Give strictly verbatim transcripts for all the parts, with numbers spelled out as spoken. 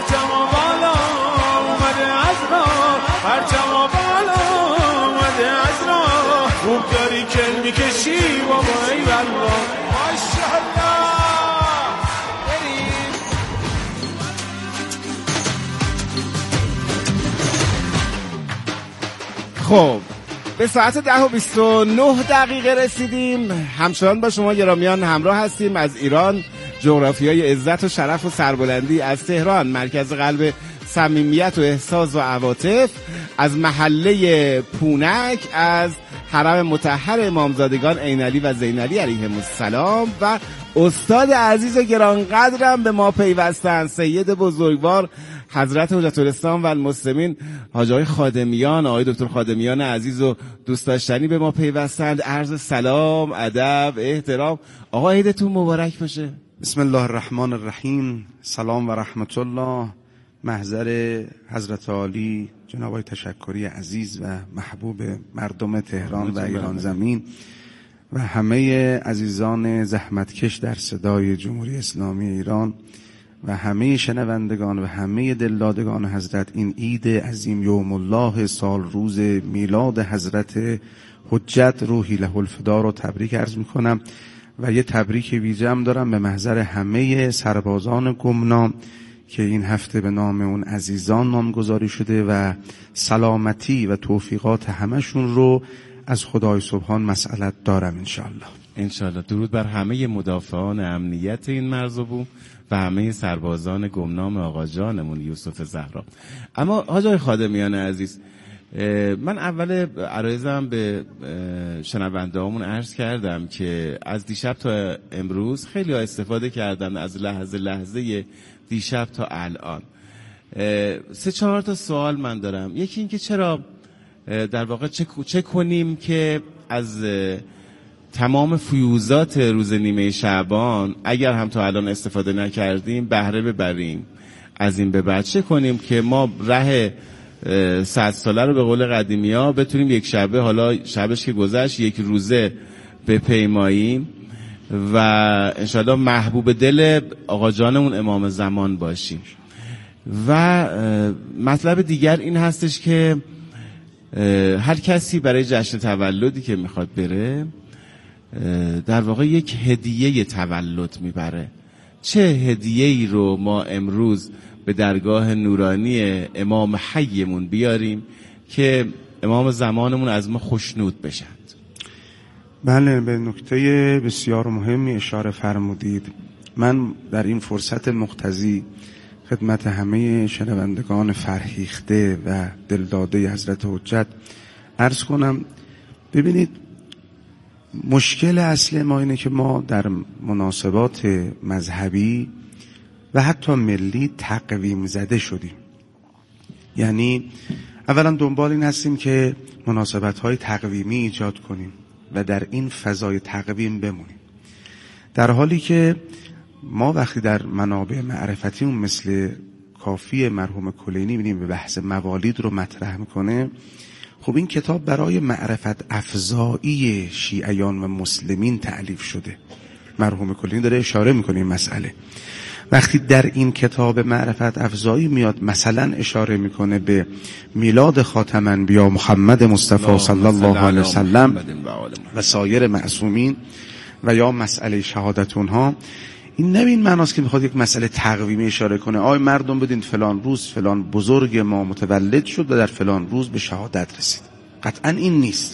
پرچم بالا اومده از راه، پرچم بالا اومده از راه، خوب داری کل میکشی بابا ای والله ماشاءالله. خب به ساعت ده و بیست و نه دقیقه رسیدیم. همچنان با شما گرامیان همراه هستیم از ایران، جغرافیای عزت و شرف و سربلندی، از تهران مرکز قلب صمیمیت و احساس و عواطف، از محله پونک، از حرم مطهر امامزادگان عینعلی و زینعلی علیهم السلام و استاد عزیز و گرانقدرم به ما پیوستن، سید بزرگوار حضرت حجت الاسلام و المسلمین حاج آقای خادمیان، آقای دکتر خادمیان عزیز و دوست داشتنی به ما پیوستند. عرض سلام، ادب، احترام. آقا عیدتون مبارک باشه. بسم الله الرحمن الرحیم. سلام و رحمت الله. محضر حضرت عالی جناب آقای تشکری عزیز و محبوب مردم تهران و ایران زمین و همه عزیزان زحمتکش در صدای جمهوری اسلامی ایران و همه شنوندگان و همه دلدادگان حضرت، این عید عظیم یوم الله سال روز میلاد حضرت حجت روحی له الفدا رو تبریک عرض میکنم و یه تبریک ویژه‌ام دارم به محضر همه سربازان گمنام که این هفته به نام اون عزیزان نامگذاری شده و سلامتی و توفیقات همشون رو از خدای سبحان مسئلت دارم انشاءالله. انشاءالله. درود بر همه مدافعان امنیت این مرز و بوم و همه سربازان گمنام آقا جانمون یوسف زهرا. اما حاج آقای خادمیان عزیز، من اول عرایزم به شنونده هامون عرض کردم که از دیشب تا امروز خیلی ها استفاده کردن از لحظه لحظه دیشب تا الان. سه چهار تا سوال من دارم. یکی این که چرا در واقع چه, چه کنیم که از تمام فیوزات روز نیمه شعبان اگر هم تا الان استفاده نکردیم بهره ببریم، از این به بعد چه کنیم که ما ره صد ساله رو به قول قدیمی ها بتونیم یک شبه، حالا شبش که گذشت، یک روزه بپیماییم و انشاءالله محبوب دل آقا جانمون امام زمان باشیم. و مطلب دیگر این هستش که هر کسی برای جشن تولدی که میخواد بره در واقع یک هدیه تولد میبره. چه هدیه‌ای رو ما امروز به درگاه نورانی امام حیمون بیاریم که امام زمانمون از ما خوشنود بشند؟ بله، به نکته بسیار مهمی اشاره فرمودید. من در این فرصت مقتضی خدمت همه شنوندگان فرهیخته و دلداده حضرت حجت عرض کنم. ببینید، مشکل اصل ما اینه که ما در مناسبات مذهبی و حتی ملی تقویم زده شدیم. یعنی اولا دنبال این هستیم که مناسبت‌های تقویمی ایجاد کنیم و در این فضای تقویم بمونیم، در حالی که ما وقتی در منابع معرفتیمون مثل کافی مرحوم کلینی بینیم به بحث موالید رو مطرح میکنه، خب این کتاب برای معرفت افزایی شیعیان و مسلمین تألیف شده. مرحوم کلینی داره اشاره میکنه این مسئله. وقتی در این کتاب معرفت افزایی میاد مثلا اشاره میکنه به میلاد خاتم انبیا محمد مصطفی صلی الله علیه وسلم و سایر معصومین و یا مسئله شهادت اونها، این نه این معناست که میخواد یک مسئله تقویمی اشاره کنه آی مردم بدین فلان روز فلان بزرگ ما متولد شد و در فلان روز به شهادت رسید. قطعا این نیست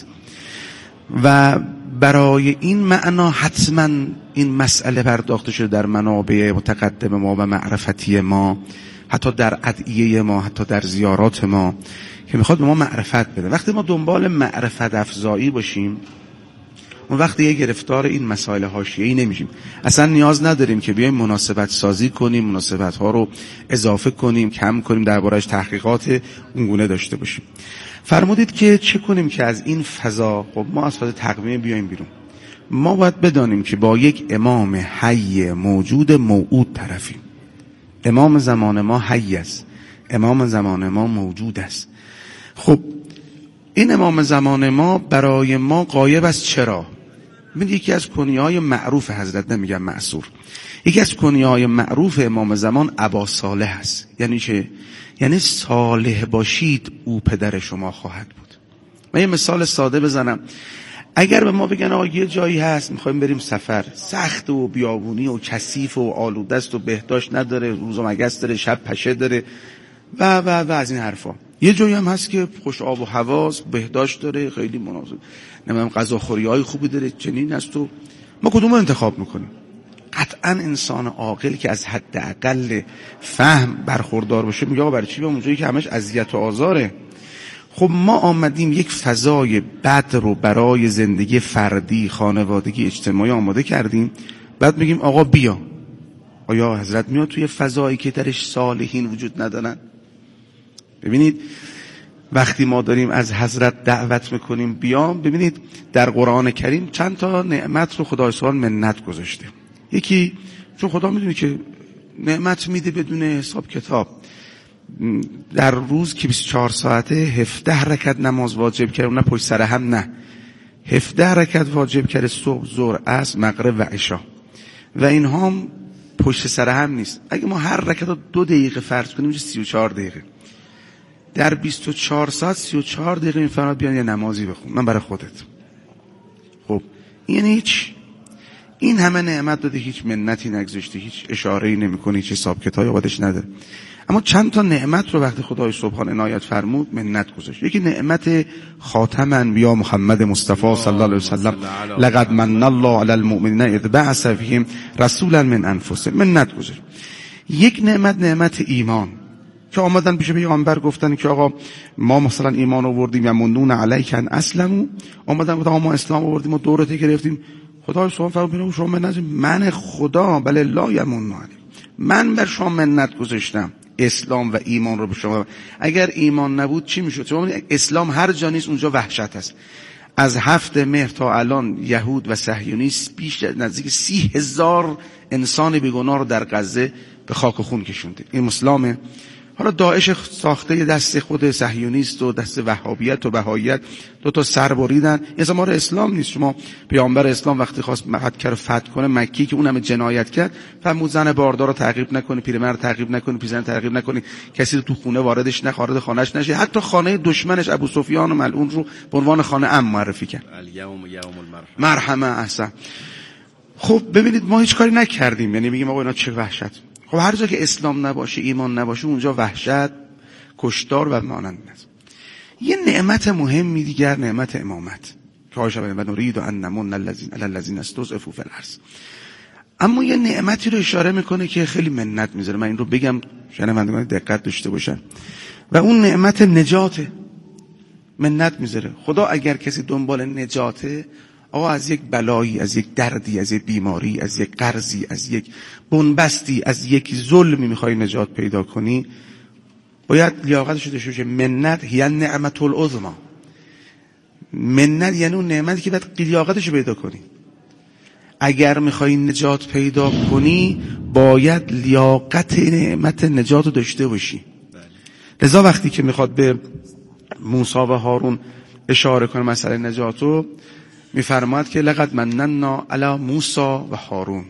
و برای این معنا حتما این مسئله پرداخته شده در منابع متقدم ما و معرفتی ما، حتی در ادعیه ما، حتی در زیارات ما، که میخواد به ما معرفت بده. وقتی ما دنبال معرفت افزایی باشیم اون وقت یه گرفتار این مسائل حاشیه‌ای نمیشیم. اصلا نیاز نداریم که بیایم مناسبت سازی کنیم، مناسبت ها رو اضافه کنیم، کم کنیم، درباره‌اش تحقیقات اونگونه داشته باشیم. فرمودید که چه کنیم که از این فضا، خب ما از فضا تقویم بیایم بیرون. ما باید بدانیم که با یک امام حی موجود موعود طرفیم. امام زمان ما حی است، امام زمان ما موجود است. خب این امام زمان ما برای ما غایب است. چرا؟ ببین یکی از کنیه‌های معروف حضرت، نمیگم معصور، یکی از کنیه‌های معروف امام زمان ابا صالح است. یعنی چه؟ یعنی صالح باشید او پدر شما خواهد بود. من یه مثال ساده بزنم. اگر به ما بگن آقا یه جایی هست میخوایم بریم سفر، سخت و بیابونی و کثیف و آلوده است و بهداشت نداره، روز و مگس داره، شب پشه داره و و و از این حرفا، یه جایی هم هست که خوش آب و هواست، بهداشت داره، خیلی مناسب، نمیدونم غذاخوری‌های خوبی داره، چنین است، و ما کدوم رو انتخاب میکنیم؟ قطعا انسان عاقل که از حداقل فهم برخوردار باشه میگه آقا برای چی بیام اونجایی که همش اذیت و آزاره؟ خب ما آمدیم یک فضای بد رو برای زندگی فردی، خانوادگی، اجتماعی آماده کردیم، بعد میگیم آقا بیا. آیا حضرت میاد توی فضایی که درش صالحین وجود ندارن؟ ببینید وقتی ما داریم از حضرت دعوت میکنیم بیام، ببینید در قرآن کریم چند تا نعمت رو خدای سبحان منت گذاشته. یکی چون خدا میدونه که نعمت میده بدون حساب کتاب. در روز که بیست و چهار ساعته هفده رکعت نماز واجب کرد، نه پشت سر هم، نه هفده رکعت واجب کرد، صبح، ظهر، عصر، مغرب و عشا، و اینها هم پشت سر هم نیست. اگه ما هر رکعت دو دقیقه فرض کنیم میشه سی و چهار دقیقه. در بیست و چهار ساعت سی و چهار دقیقه میفرماد بیان یه نمازی بخون، من برای خودت. خب این هیچ، این همه نعمت داده، هیچ منتی نگذاشته، هیچ اشاره‌ای نمی‌کنه، هیچ حساب کتابی خودش نداره. اما چند تا نعمت رو وقتی خدای سبحان عنایت فرمود منت گذاشت. یکی نعمت خاتم انبیا محمد مصطفی صلی الله علیه و سلم، لقد من الله علی المؤمنین اذ بعث فیهم رسولا من انفسهم، منت گذاشت. یک نعمت نعمت ایمان که آمدن پیش پیامبر گفتن که آقا ما مثلا ایمان آوردیم، یمنون علیک ان اسلموا، آمدن گفتن ما اسلام آوردیم و دورت گرفتیم. خدای سبحان فرمود شما منت، من خدا بل لا یمن علی، من بر شما منت گذاشتم اسلام و ایمان رو به شما. اگر ایمان نبود چی میشد؟ شما اسلام هر جا نیست اونجا وحشت هست. از هفت مهر تا الان یهود و صهیونیست بیش نزدیک سی هزار انسان بیگناه رو در غزه به خاک و خون کشونده. این اسلامه. حالا داعش ساخته دست خود صهیونیست و دست وهابیت و بهاییت دو تا سر بریدن. این ما رو اسلام نیست. شما پیامبر اسلام وقتی خواست مکه رو فتح کنه، مکی که اونم جنایت کرد، فرمود زن باردار رو تعقیب نکنی، پیرمرد رو تعقیب نکنی، پیرزن تعقیب نکنی، کسی رو تو خونه واردش نه، وارد خانه‌اش نشه. حتی خانه دشمنش ابو سفیان ملعون رو به عنوان خانه امن معرفی کرد. الیوم یوم المرحمه. مرحمه احسن. خب ببینید ما هیچ کاری نکردیم، یعنی میگیم آقا اینا چه وحشت. خب هر جا که اسلام نباشه، ایمان نباشه، اونجا وحشت، کشتار و مانند است. یه نعمت مهمی دیگر نعمت امامت که عایشه و نرید ان نمن الذین علی الذین استضعفوا فی الارض. اما یه نعمتی رو اشاره میکنه که خیلی منت میذاره. من این رو بگم شنوندگان دقت داشته باشن. و اون نعمت نجاته. منت میذاره. خدا اگر کسی دنبال نجاته، آقا از یک بلایی، از یک دردی، از یک بیماری، از یک قرضی، از یک بنبستی، از یک ظلمی میخوای نجات پیدا کنی، باید لیاقتش داشته باشه. منت هی نعمت العظما. منت یعنی اون نعمتی که باید لیاقتش پیدا کنی. اگر میخوای نجات پیدا کنی باید لیاقت نعمت نجات رو داشته باشی. لذا وقتی که میخواد به موسی و هارون اشاره کنه مسئله نجات رو، میفرماد که لقد مننا علی موسی و هارون،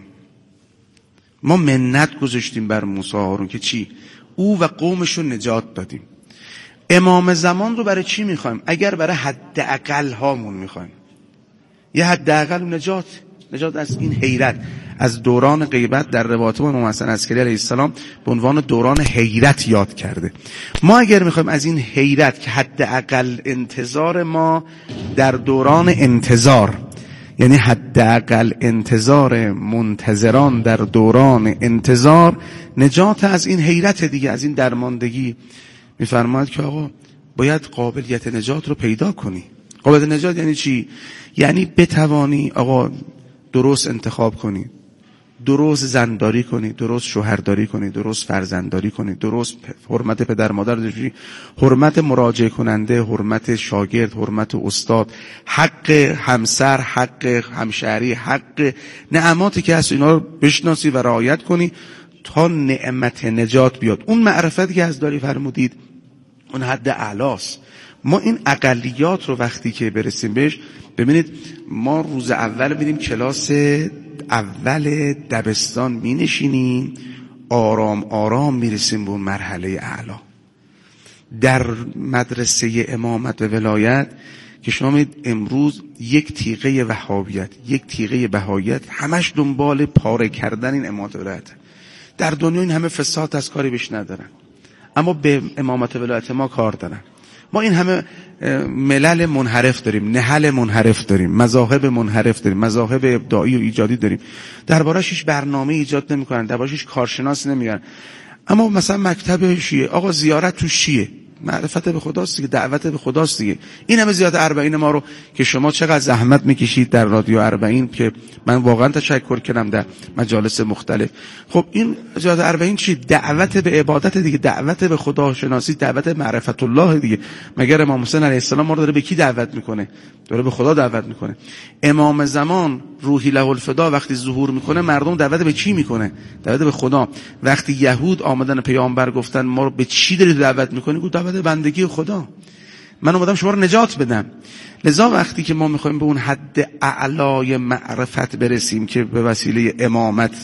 ما منت گذاشتیم بر موسی و هارون که چی؟ او و قومش رو نجات دادیم. امام زمان رو برای چی میخوایم؟ اگر برای حد اقل هامون میخوایم، یه حد اقل نجات، نجات از این حیرت، از دوران غیبت در روایت امام حسن عسکری علیه السلام به عنوان دوران حیرت یاد کرده. ما اگر میخوایم از این حیرت که حد اقل انتظار ما در دوران انتظار، یعنی حد اقل انتظار منتظران در دوران انتظار، نجات از این حیرت دیگه، از این درماندگی، میفرماید که آقا باید قابلیت نجات رو پیدا کنی. قابلیت نجات یعنی چی؟ یعنی بتوانی آقا درست انتخاب کنی، درست زنداری کنی، درست شوهرداری کنی، درست فرزندداری کنی، درست حرمت پدر مادر داشتی، حرمت مراجعه کننده، حرمت شاگرد، حرمت استاد، حق همسر، حق همشهری، حق نعماتی که هست اینا رو بشناسی و رعایت کنی تا نعمت نجات بیاد. اون معرفتی که از داری فرمودید اون حد اعلاست. ما این اقلیات رو وقتی که برسیم بهش، ببینید ما روز اول میریم کلاس اول دبستان می نشینیم، آرام آرام میرسیم به اون مرحله اعلا. در مدرسه امامت و ولایت که شما میدید امروز یک تیغه وهابیت، یک تیغه بهاییت، همش دنبال پاره کردن این امامت و ولایت. در دنیا این همه فساد از کاری بهش ندارن، اما به امامت و ولایت ما کار دارن. ما این همه ملل منحرف داریم، نهل منحرف داریم، مذاهب منحرف داریم، مذاهب ابداعی و ایجادی داریم، دربارش هیچ برنامه ایجاد نمیکنن، دربارش هیچ کارشناس نمیارن. اما مثلا مکتب شیعه، آقا زیارت تو شیعه، معرفت به خداست دیگه، دعوت به خداست دیگه. این همه زیارت اربعین ما رو که شما چقدر زحمت میکشید در رادیو اربعین، که من واقعا تشکر کردم در مجالس مختلف. خب این زیارت اربعین چی؟ دعوت به عبادت دیگه، دعوت به خدا شناسی، دعوت به معرفت الله دیگه. مگر امام حسین علیه السلام ما رو داره به کی دعوت میکنه؟ داره به خدا دعوت میکنه. امام زمان روحی له الفدا وقتی ظهور میکنه، مردم دعوت به چی میکنه؟ دعوت به خدا. وقتی یهود آمدن پیامبر گفتن ما رو به چی داری دعوت میکنی؟ گفت دعوت بندگی خدا، من اومدم شما رو نجات بدم. لذا وقتی که ما میخوایم به اون حد اعلای معرفت برسیم که به وسیله امامت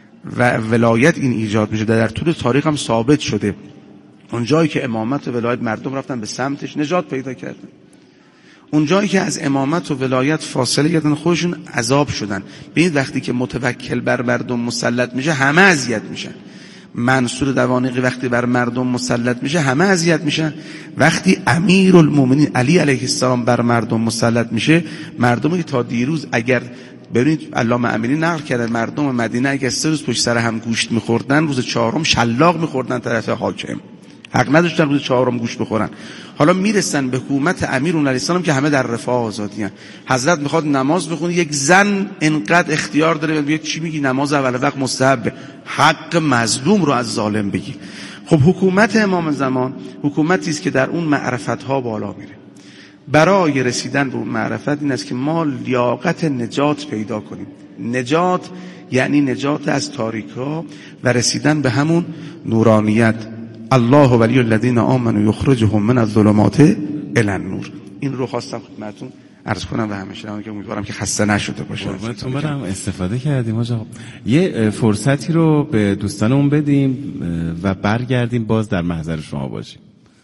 و ولایت این ایجاد میشه، در طول تاریخ هم ثابت شده، اون جایی که امامت و ولایت مردم رفتن به سمتش نجات پیدا کردن، اون جایی که از امامت و ولایت فاصله گرفتن خودشون عذاب شدن. ببینید وقتی که متوکل بر مردم مسلط میشه همه اذیت میشن. منصور دوانیقی وقتی بر مردم مسلط میشه همه اذیت میشن. وقتی امیرالمومنین علی علیه السلام بر مردم مسلط میشه، مردمی که تا دیروز اگر ببینید علامه امینی نقل کرده مردم مدینه اگر سه روز پشت سر هم گوشت میخوردن، روز چهارم شلاق میخوردن طرف حاکم، حق نداشتن روز چهارم گوشت بخورن. حالا میرسن به حکومت امیر علیه السلام که همه در رفاه آزادی هن. حضرت میخواد نماز بخونه، یک زن انقدر اختیار داره میگه چی میگی؟ نماز اول وقت مستحبه، حق مظلوم رو از ظالم بگی. خب حکومت امام زمان حکومتی است که در اون معرفت ها بالا میره. برای رسیدن به اون معرفت این است که ما لیاقت نجات پیدا کنیم. نجات یعنی نجات از تاریک‌ها و رسیدن به همون نورانیت. الله ولی الذین آمنوا یخرجهم من الظلمات الی النور. این رو خواستم خدمتتون عرض کنم و همیشه که امیدوارم که خسته نشده باشه. قربونتون برم، استفاده کردیم آقا. یه فرصتی رو به دوستانمون بدیم و برگردیم باز در محضر شما باشیم.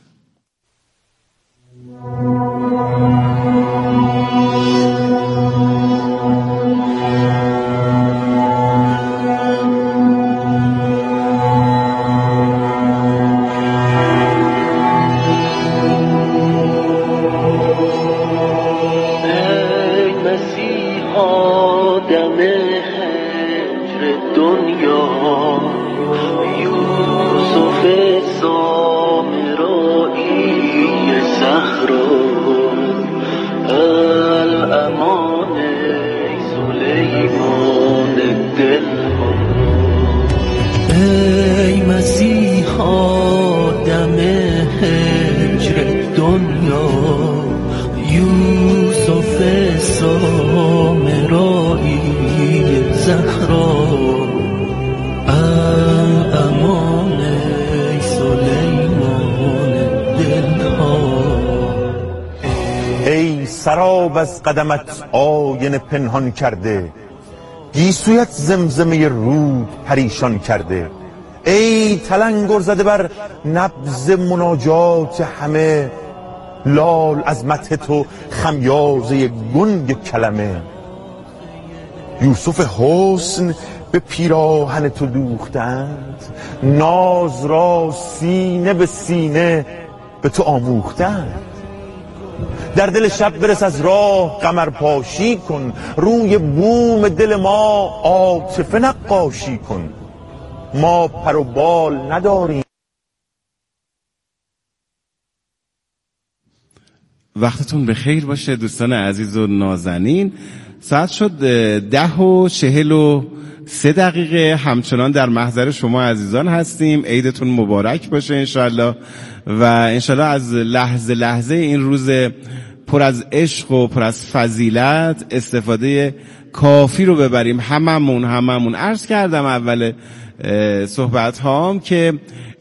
سراب از قدمت آینه پنهان کرده، گیسویت زمزمه رود پریشان کرده. ای تلنگر زده بر نبض مناجات همه، لال از مدح تو خمیازه گنگ کلمه. یوسف حسن به پیراهن تو دوختند، ناز را سینه به سینه به تو آموختند. در دل شب برس از راه قمر پاشی کن، روی بوم دل ما عاطفه نقاشی کن. ما پر و بال نداریم. وقتتون به خیر باشه دوستان عزیز و نازنین. ساعت شد ده و چهل و سه دقیقه. همچنان در محضر شما عزیزان هستیم. عیدتون مبارک باشه انشالله و انشالله از لحظه لحظه این روز پر از عشق و پر از فضیلت استفاده کافی رو ببریم. هممون هممون عرض کردم اول صحبت هام که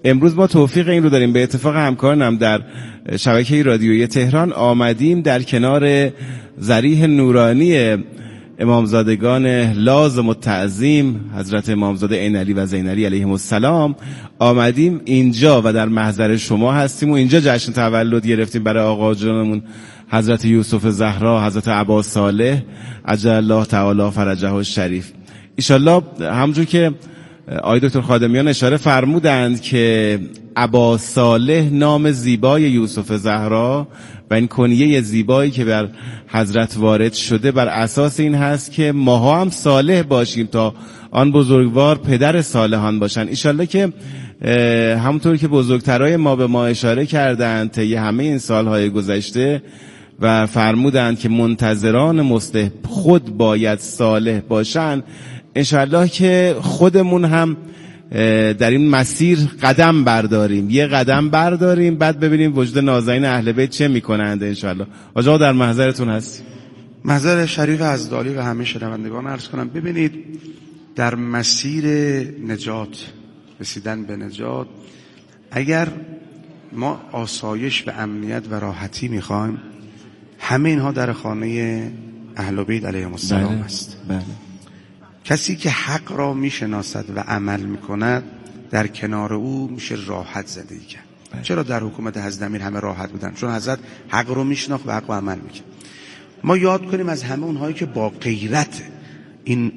امروز ما توفیق این رو داریم، به اتفاق همکارانم در شبکه رادیویی تهران آمدیم در کنار ضریح نورانی امامزادگان لازم و تعظیم حضرت امامزاده عین علی و زین علی علیهم السلام آمدیم اینجا و در محضر شما هستیم و اینجا جشن تولد گرفتیم برای آقا جانمون حضرت یوسف زهرا، حضرت عبا صالح عجل الله تعالی فرجه الشریف. ایشالله همونجور که آقای دکتر خادمیان اشاره فرمودند که عبا صالح نام زیبای یوسف زهرا و این کنیه زیبایی که بر حضرت وارد شده بر اساس این هست که ماها هم صالح باشیم تا آن بزرگوار پدر صالحان باشن. ایشالله که همونطور که بزرگترای ما به ما اشاره کردند طی همه این سالهای گذشته و فرمودند که منتظران مصلح خود باید صالح باشن، انشالله که خودمون هم در این مسیر قدم برداریم، یه قدم برداریم بعد ببینیم وجود نازنین اهل بیت چه میکنند. انشالله آقا در محضرتون هستیم. محضر شریف عزدالی و همه شنوندگان عرض کنم، ببینید در مسیر نجات، رسیدن به نجات، اگر ما آسایش و امنیت و راحتی میخوایم، همه اینها در خانه اهل بیت علیهم السلام بله. است. بله. کسی که حق را میشناسد و عمل میکند در کنار او میشه راحت زندگی کرد. بله. چرا در حکومت حضرت امیر همه راحت بودن؟ چون حضرت حق رو میشناخت و حق رو عمل میکرد. ما یاد کنیم از همه اونهایی که با غیرت این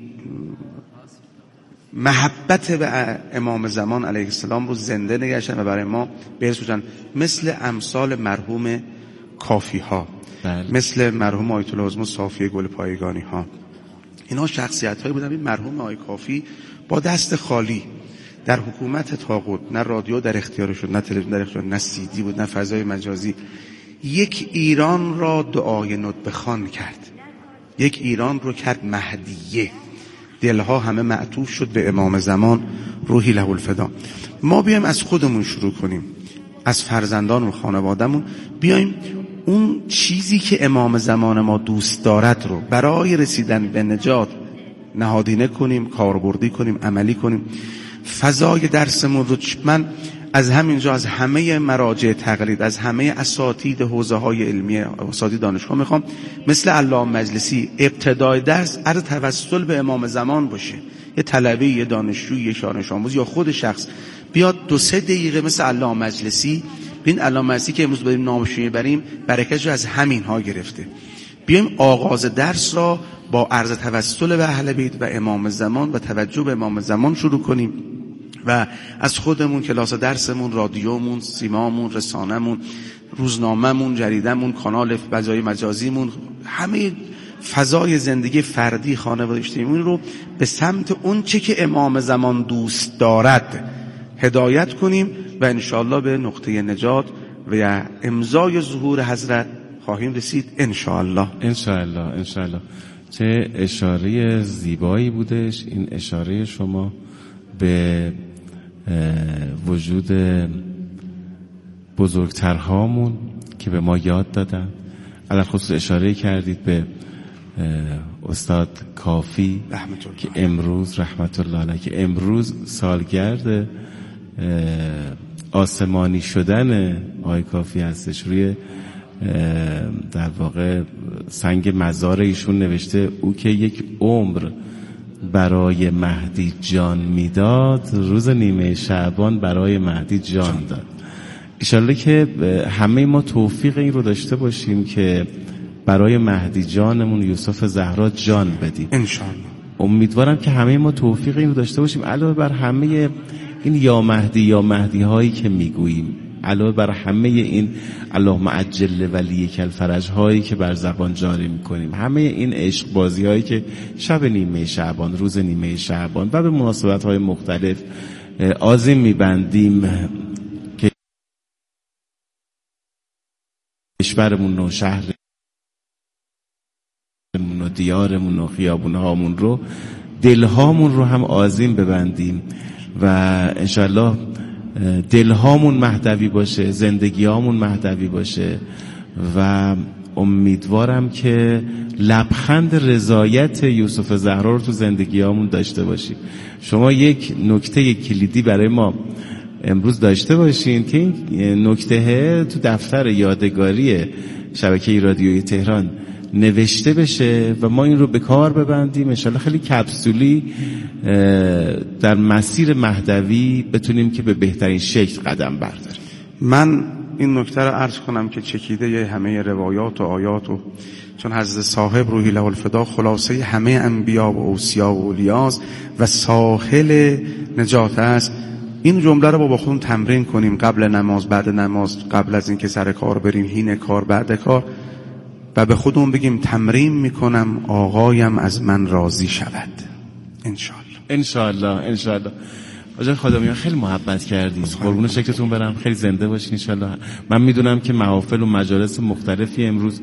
محبت به امام زمان علیه السلام رو زنده نگشتن و برای ما برسوندن، مثل امثال مرحوم کافی ها، بله. مثل مرحوم آیت الله عظما صافی گل پایگانی ها. اینا شخصیت هایی بودن. این مرحوم آقای کافی با دست خالی در حکومت طاغوت، نه رادیو در اختیار شد، نه تلویزیون در اختیار، نه سی دی بود، نه فضای مجازی، یک ایران را دعای ندبه خوان کرد، یک ایران رو کرد مهدیه، دلها همه معطوف شد به امام زمان روحی له الفدا. ما بیایم از خودمون شروع کنیم، از فرزندان و خانوادهمون بیایم اون چیزی که امام زمان ما دوست دارد رو برای رسیدن به نجات نهادینه کنیم، کاربردی کنیم، عملی کنیم. فضای درسمون رو من از همینجا از همه مراجع تقلید، از همه اساتید حوزه های علمی، اساتید دانشگاه میخوام مثل علامه مجلسی ابتدای درس عرض توسل به امام زمان باشه. یه طلبه، یه دانشجو، یه دانش آموز یا خود شخص بیاد دو سه دقیقه مثل علامه مجلسی، ببین علامه مجلسی که امروز بریم نامش میبریم برکتش از همین ها گرفته. بیایم آغاز درس را با عرض توسل به اهل بیت و امام زمان و توجه به امام زمان شروع کنیم و از خودمون، کلاس درسمون، رادیومون، سیمامون، رسانمون، روزنامه‌مون، جریده‌مون، کانال فضای مجازیمون، همه فضای زندگی فردی، خانواده، اجتماعی رو به سمت اون چه که امام زمان دوست دارد هدایت کنیم و انشاءالله به نقطه نجات و امضای ظهور حضرت خواهیم رسید انشاءالله. انشاءالله انشاءالله. چه اشاره زیبایی بودش این اشاره شما به وجود بزرگترهامون که به ما یاد دادن. علی خصوص اشاره کردید به استاد کافی که امروز رحمت الله علیه که امروز سالگرد آسمانی شدن آقای کافی هستش. روی در واقع سنگ مزار ایشون نوشته او که یک عمر برای مهدی جان میداد، روز نیمه شعبان برای مهدی جان داد. انشالله که همه ما توفیق این رو داشته باشیم که برای مهدی جانمون یوسف زهرا جان بدیم انشالله. امیدوارم که همه ما توفیق این رو داشته باشیم، علاوه بر همه این یا مهدی یا مهدی هایی که میگوییم، علاوه بر همه این اللهم عجل ولیک الفرج هایی که بر زبان جاری میکنیم، همه این عشق بازی هایی که شب نیمه شعبان، روز نیمه شعبان و به مناسبت های مختلف آذین میبندیم که کشورمون و شهرمون و دیارمون و خیابونهامون رو، دلهامون رو هم آذین ببندیم و انشالله دلهامون مهدوی باشه، زندگیامون مهدوی باشه و امیدوارم که لبخند رضایت یوسف زهرا رو تو زندگیامون داشته باشیم. شما یک نکته کلیدی برای ما امروز داشته باشین که این نکته تو دفتر یادگاری شبکه رادیویی تهران نوشته بشه و ما این رو به کار ببندیم. انشالله خیلی کپسولی در مسیر مهدوی بتونیم که به بهترین شکل قدم برداریم. من این نکته رو عرض کنم که چکیده همه روایات و آیات و چون حضرت صاحب روحی له الفدا خلاصه همه انبیا و اوصیا و اولیاست و ساحل نجات است. این جمله رو با خودمون تمرین کنیم قبل نماز، بعد نماز، قبل از اینکه سر کار بریم، حین کار، بعد کار، و به خودمون بگیم تمرین میکنم آقایم از من راضی شود. انشالله انشالله انشالله. آقای خادمیان خیلی محبت کردید، قربون شکلتون برم، خیلی زنده باشین انشالله. من میدونم که محافل و مجالس مختلفی امروز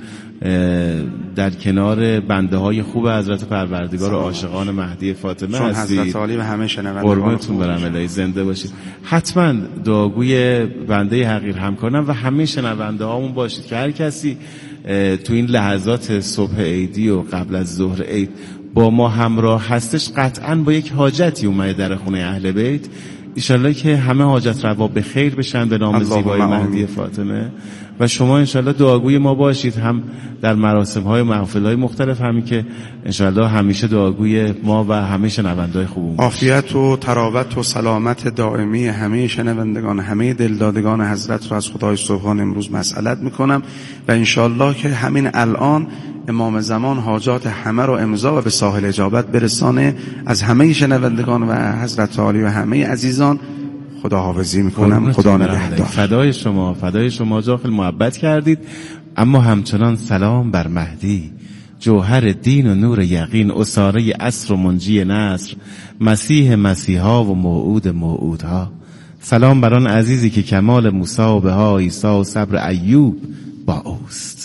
در کنار بنده های خوب حضرت پروردگار و عاشقان مهدی فاطمه هستید. حضرت علی و همه شنوندگان قربونتون برم، الهی زنده باشید. حتما دعاگوی بنده حقیر همکارم و همه شنونده هامون باشید که هر کسی تو این لحظات صبح عیدی و قبل از ظهر عید با ما همراه هستش قطعاً با یک حاجتی اومده در خونه اهل بیت. انشالله که همه حاجت روا به خیر بشن به نام زیبای مهدی فاطمه و شما انشالله دعاگوی ما باشید، هم در مراسم های محفل های مختلف، همین که انشالله همیشه دعاگوی ما و همه شنوندگان خوبون. عافیت و تراوت و سلامت دائمی همه شنوندگان، همه دلدادگان حضرت رو از خدای سبحان امروز مسئلت میکنم و انشالله که همین الان امام زمان حاجات همه رو امضا و به ساحل اجابت برسانه. از همه شنوندگان و حضرت علی و همه عزیزان خداحافظی میکنم. خدا نگهدار. فدای شما، فدای شما. جا خیلی محبت کردید، اما همچنان سلام بر مهدی، جوهر دین و نور یقین، اساره عصر و منجی نصر، مسیح مسیحا و موعود موعودها. سلام بر آن عزیزی که کمال موسی و بها عیسی و صبر ایوب با اوست.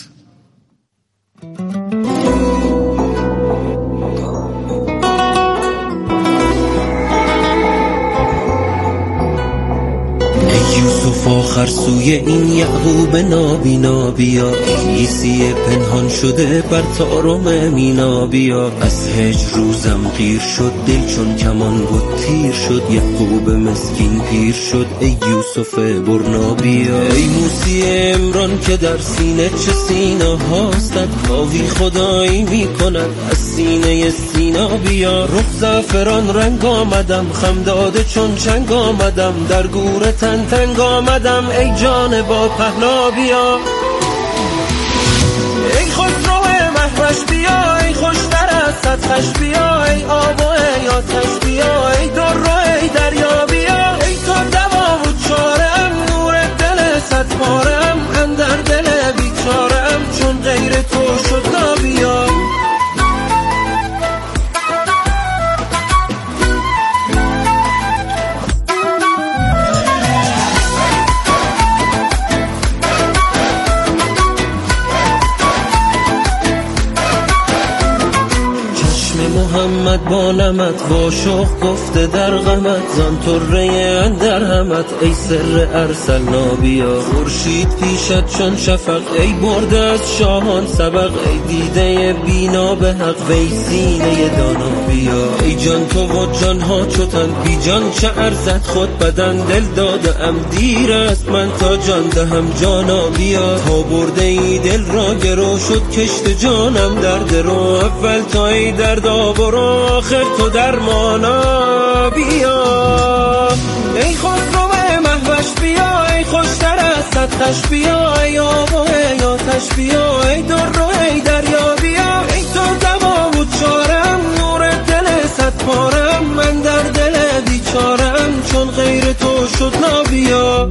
یوسف آخر سوی این یعقوب نابینا بیا، عیسی پنهان شده بر طارم مینا بیا. از هجر روزم غیر شد دل چون کمان بود تیر شد، یعقوب مسکین پیر شد ای یوسف برنا بیا. ای موسی عمران که در سینه چه سینا هاستد، حاوی خدایی می کند از سینه سینا بیا. رخ زعفران رنگ آمدم خم داده چون چنگ آمدم، در گور تن تنگ آمدم ای جان با پهنا بیا. ای خسرو مهوش بیا، ای خوشتر از سطحش بیا، ای آب و ای آتش بیا، ای در و ای دریا بیا. ای تو دوا و چارم، نور دل صد پارم، اندر دل بیچارم چون غیر تو شد نابیا. محمد با نمت واشخ گفته در غمت، زان طره اندر همت ای سر ارسلنا بیا. خورشید پیشت چون شفق ای برده از شاهان سبق، ای دیده بینا به حق وی سینه دانا بیا. ای جان تو و جان ها چوتن بی جان چه ارزد خود بدن، دل داده ام دیر است من تا جان دهم جانا بیا. تا برده ای دل را گرو شد کشت جانم درد رو، اول تا ای درد برو آخر تو درمانا بیا. ای خسرو مهوش بیا، ای خوشتر از سطحش بیا، ای آب و ای آتش بیا، ای در و ای دریا بیا. ای تو دوا و چارم، نور دل صد پارم، من در دل بیچارم چون غیر تو شد نابیا.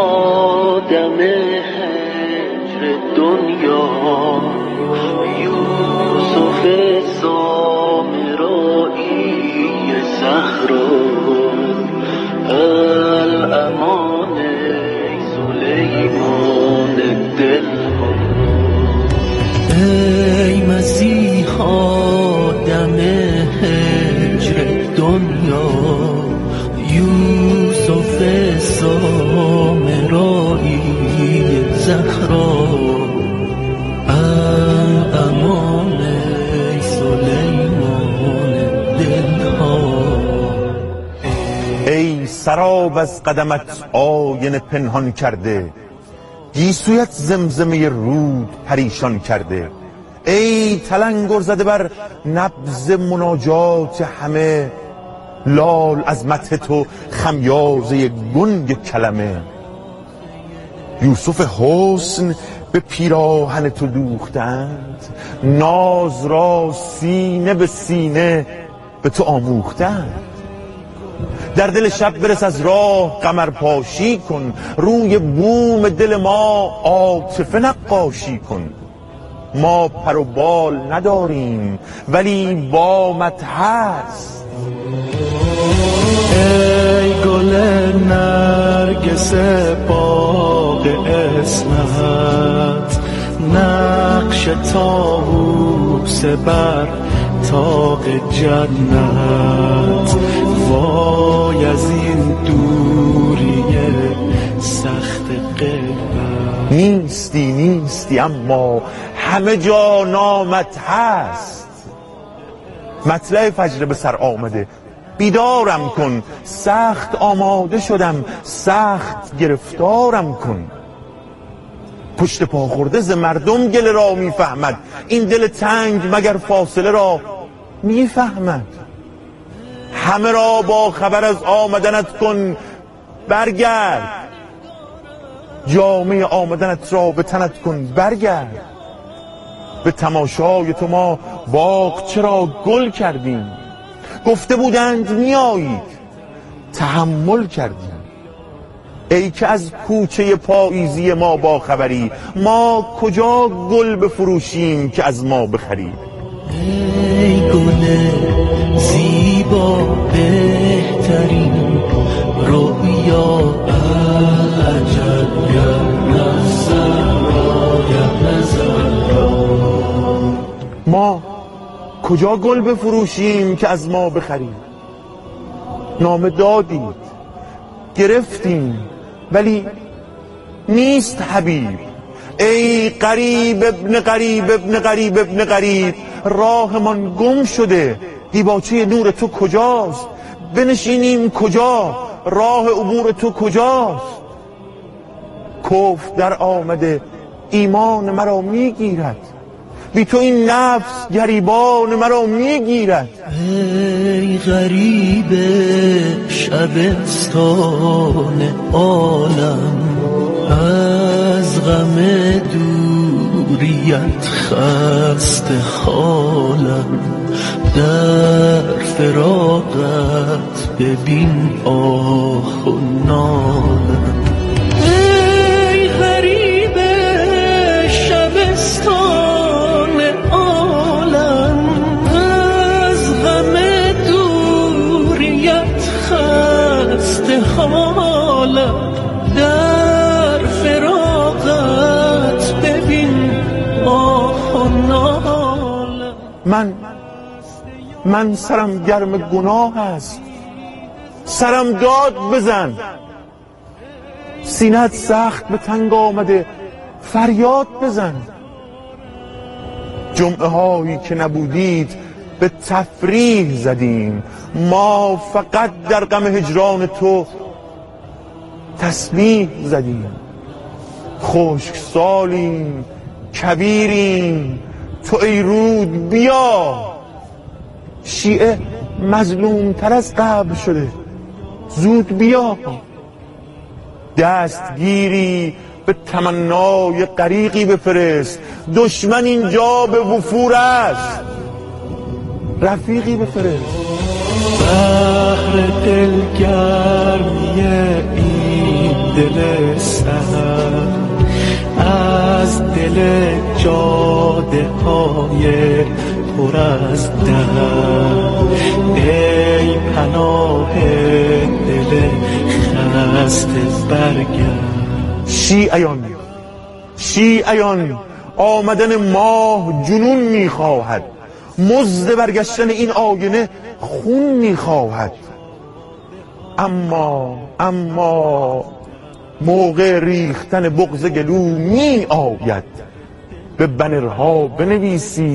دم هجر دنیا بایزی ها دم هجر دنیا یوسف سامرایی زهرا امان سلیمان دلها. ای سراب از قدمت آینه پنهان کرده، گیسویت زمزمه رود پریشان کرده. ای تلنگر زده بر نبض مناجات همه، لال از مدح تو خمیازه گنگ کلمه. یوسف حسن به پیراهن تو دوختند، ناز را سینه به سینه به تو آموختند. در دل شب برس از راه قمر پاشی کن، روی بوم دل ما عاطفه نقاشی کن. ما پر و بال نداریم ولی بامت هست. ای گل نرگس باغ اسمت، نقش طاووس بر طاق جنت. وای از این دوری سخت غیبت. نیستی نیستی اما همه جا نامت هست. مطلع فجر به سر آمده، بیدارم کن. سخت آماده شدم، سخت گرفتارم کن. پشت پا خورده ز مردم گله را میفهمد، این دل تنگ مگر فاصله را میفهمد. همه را با خبر از آمدنت کن برگرد، جامعه آمدنت را به تنت کن برگرد. به تماشای تو ما باغ چرا گل کردیم، گفته بودند میایید تحمل کردیم. ای که از کوچه پاییزی ما با خبری، ما کجا گل بفروشیم که از ما بخری. ای گل زیبا بهترین رویا عجب یا نظر یا نظر. ما کجا گل بفروشیم که از ما بخریم. نامه دادید گرفتیم ولی نیست حبیب. ای قریب ابن قریب ابن قریب ابن قریب، راهمان گم شده، دیباچه نور تو کجاست؟ بنشینیم کجا؟ راه عبور تو کجاست؟ کفر در آمده ایمان مرا میگیرد، بی تو این نفس گریبان مرا میگیرد. ای غریب شبستان عالم، از غم دوریت خسته حالم. در فراقت ببین آه و نالم. ای غریب شبستان عالم، از غم دوریت خسته حالم. در فراقت ببین آه و نالم. من من سرم گرم گناه است، سرم داد بزن. سینه‌ات سخت به تنگ آمده، فریاد بزن. جمعه هایی که نبودید به تفریح زدیم، ما فقط در غم هجران تو تسبیح زدیم. خشک سالیم کبیریم، تو ای رود بیا. شیعه مظلوم تر از قبل شده، زود بیا. دستگیری به تمنای غریقی بفرست، دشمن اینجا به وفور است، رفیقی بفرست. بحر دلگرمی این دل سر، از دل جاده های پر از درد. ای پناه دل خسته برگرد. شیعیان شیعیان آمدن ماه جنون میخواهد، مزد برگشتن این آینه خون میخواهد. اما اما موقع ریختن بغض گلو می آید، به بنرها بنویسی